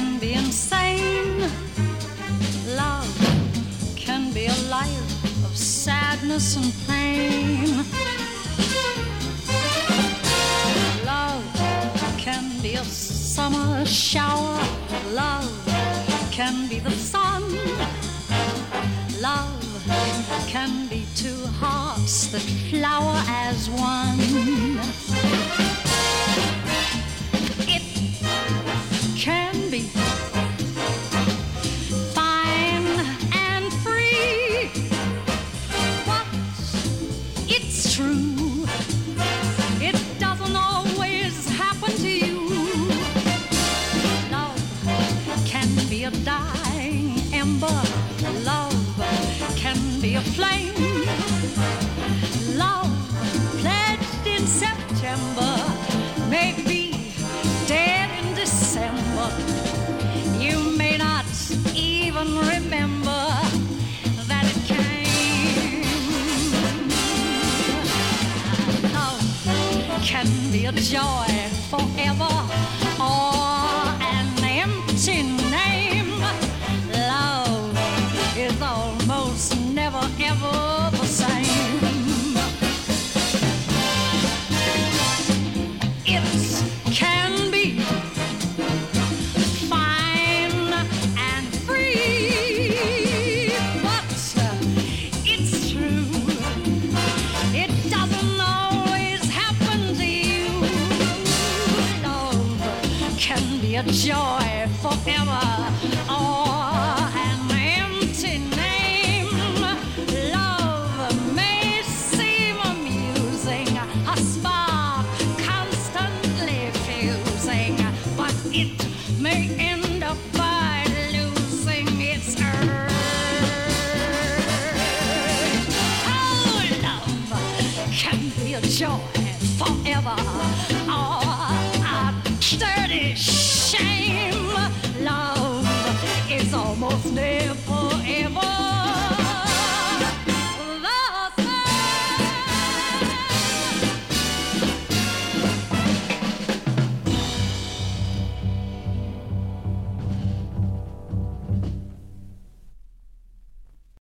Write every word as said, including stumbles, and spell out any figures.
can be insane. Love can be a life of sadness and pain. Love can be a summer shower. Love can be the sun. Love can be two hearts that flower as one. It can be fine and free, but it's true, it doesn't always happen to you. Love can be a dying ember. Love can be a flame. Love pledged in September may be dead in December. You may not even remember that it came. Love can be a joy forever or an empty name. Love is almost never ever the same. It can be fine and free, but it's true, it doesn't always happen to you. Love can be a joy forever or an empty name. Love may seem amusing, a spark constantly fusing, but it may end up by losing its urge. Oh, love can be a joy forever or a dirty shame. Love is almost never ever